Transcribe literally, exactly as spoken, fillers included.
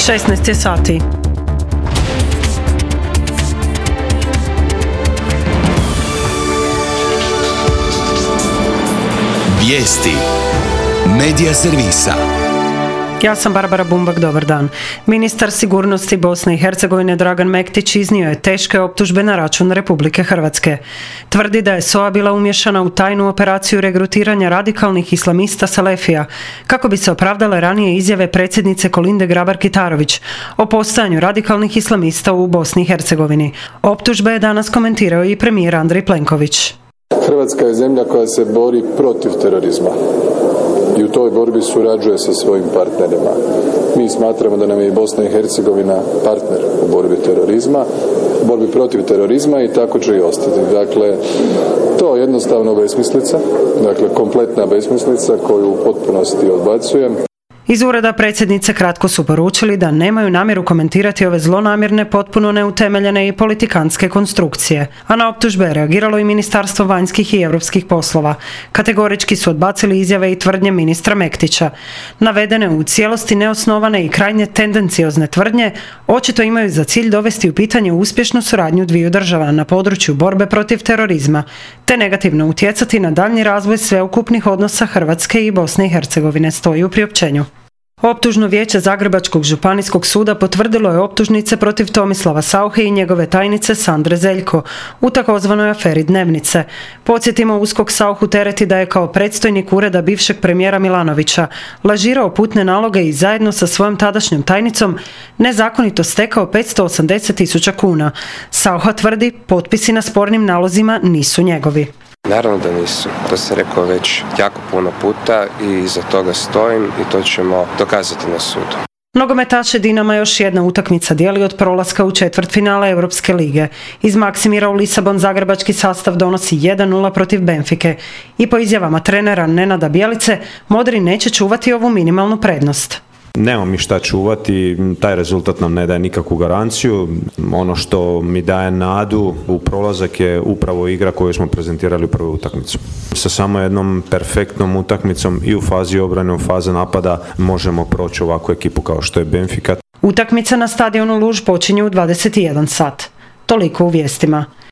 šesnaest je sati. Vijesti Medija servisa. Ja sam Barbara Bumbak, dobar dan. Ministar sigurnosti Bosne i Hercegovine Dragan Mektić iznio je teške optužbe na račun Republike Hrvatske. Tvrdi da je S O A bila umješana u tajnu operaciju regrutiranja radikalnih islamista Salefija, kako bi se opravdale ranije izjave predsjednice Kolinde Grabar-Kitarović o postojanju radikalnih islamista u Bosni i Hercegovini. Optužbe je danas komentirao i premijer Andrej Plenković. Hrvatska je zemlja koja se bori protiv terorizma i u toj borbi surađuje sa svojim partnerima. Mi smatramo da nam je i Bosna i Hercegovina partner u borbi terorizma, u borbi protiv terorizma i tako će i ostati. Dakle, to je jednostavno besmislica, dakle kompletna besmislica koju u potpunosti odbacujem. Iz ureda predsjednice kratko su poručili da nemaju namjeru komentirati ove zlonamjerne, potpuno neutemeljene i politikantske konstrukcije, a na optužbe je reagiralo i Ministarstvo vanjskih i europskih poslova. Kategorički su odbacili izjave i tvrdnje ministra Mektića. Navedene u cijelosti neosnovane i krajnje tendenciozne tvrdnje očito imaju za cilj dovesti u pitanje uspješnu suradnju dviju država na području borbe protiv terorizma, te negativno utjecati na daljnji razvoj sveukupnih odnosa Hrvatske i Bosne i Hercegovine, stoji u priopćenju. Optužno vijeće Zagrebačkog županijskog suda potvrdilo je optužnice protiv Tomislava Sauche i njegove tajnice Sandre Zeljko u takozvanoj aferi Dnevnice. Podsjetimo, USKOK Sauchu tereti da je kao predstojnik ureda bivšeg premijera Milanovića lažirao putne naloge i zajedno sa svojom tadašnjom tajnicom nezakonito stekao petsto osamdeset tisuća kuna. Saucha tvrdi, potpisi na spornim nalozima nisu njegovi. Naravno da nisu. To sam rekao već jako puno puta i iza toga stojim i to ćemo dokazati na sudu. Nogometaše Dinama još jedna utakmica dijeli od prolaska u četvrtfinale Europske lige. Iz Maksimira u Lisabon zagrebački sastav donosi jedan nula protiv Benfike i po izjavama trenera Nenada Bjelice, Modri neće čuvati ovu minimalnu prednost. Nemamo mi šta čuvati, taj rezultat nam ne daje nikakvu garanciju. Ono što mi daje nadu u prolazak je upravo igra koju smo prezentirali u prvoj utakmicu. Sa samo jednom perfektnom utakmicom i u fazi obrane, u fazi napada možemo proći ovakvu ekipu kao što je Benfica. Utakmica na stadionu Luž počinje u dvadeset jedan sat. Toliko u vijestima.